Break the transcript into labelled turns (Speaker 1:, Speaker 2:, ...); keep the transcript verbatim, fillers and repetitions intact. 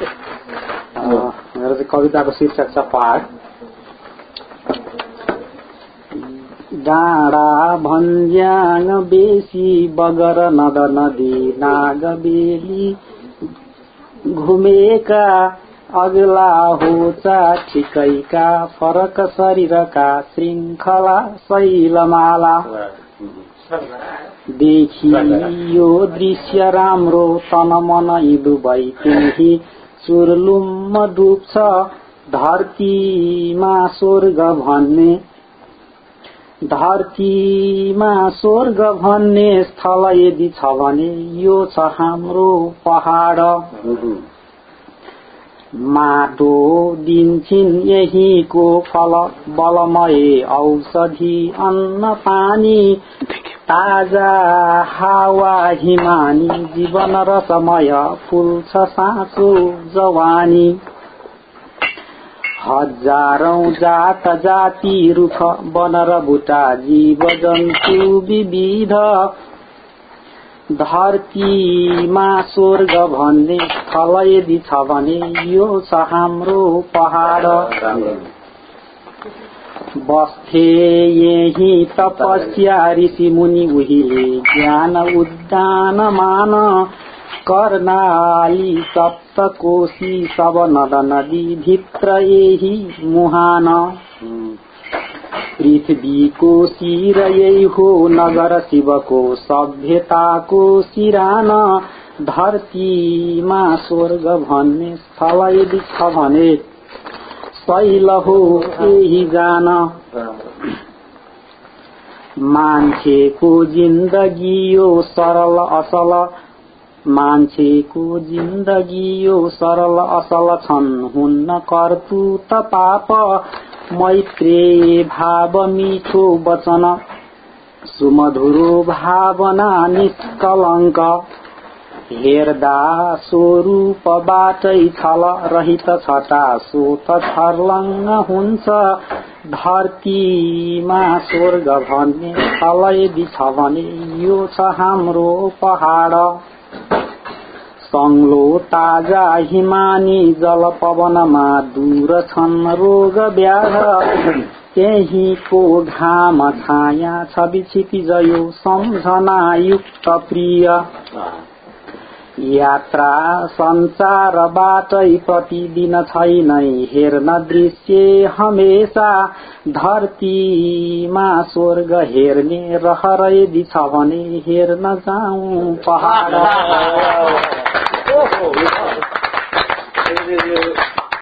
Speaker 1: मेरो चाहिँ कविताको शीर्षक छ पहाड। डाँडा भन्ज्याङ बेसी बगर नद नदी नाग बेली घुमेका अग्ला होचा ठिकैका फरक शरीरका श्रृङ्खला शैलमाला देखियो दृश्य राम्रो तन मन इदु भई त्यही चुरलुम्म डुब्छ धरतीमा स्वर्ग भन्ने धरतीमा स्वर्ग भन्ने स्थल यदि छ भने यो छ हाम्रो पहाड। माटो दिन्छन् यहीको फल बलमय औषधि अन्न पानी ताजा हावा हिमानी जीवन रसमय फुल्छ साँचो जवानी। हजारौं जात जाति रुख वन र बुटा जीव जन्तु विविध धरतीमा स्वर्ग भन्ने स्थल यदि छ भने यो छ हाम्रो पहाड। बस्थे यही तपस्या ऋषि मुनि उहिले ज्ञान उद्यान मान कर्णाली सप्तकोशी सब नद नदी भित्र यही मुहान। पृथ्वीको शिर यही हो नगर शिवको सभ्यताको सिरान धरतीमा स्वर्ग भन्ने स्थल यदि छ भने शैल हो यही जान। मान्छेको जिन्दगी यो सरल असल मान्छेको जिन्दगी यो सरल असल छन् हुन्न कर्तुत पाप मैत्रेय भाव मिठो वचन सुमधुरो भावना निष्कलङ्क हेर्दा स्वरूपबाटै छल रहित छटा सोत छर्लङ्ग हुन्छ धरतीमा स्वर्ग भन्ने स्थल यदि छ भने यो छ हाम्रो पहाड। संगलो ताजा हिमानी जल पवनमा दूर छन् रोग व्याध त्यहीको घाम छाया छवि क्षितिज यो सम्झना युक्त प्रिय। यात्रा संसारबाटै प्रतिदिन छैनै हेर्न दृश्य हमेशा धरतीमा स्वर्ग हेर्ने रहर यदि छ भने हेर्न जाऊँ पहाड।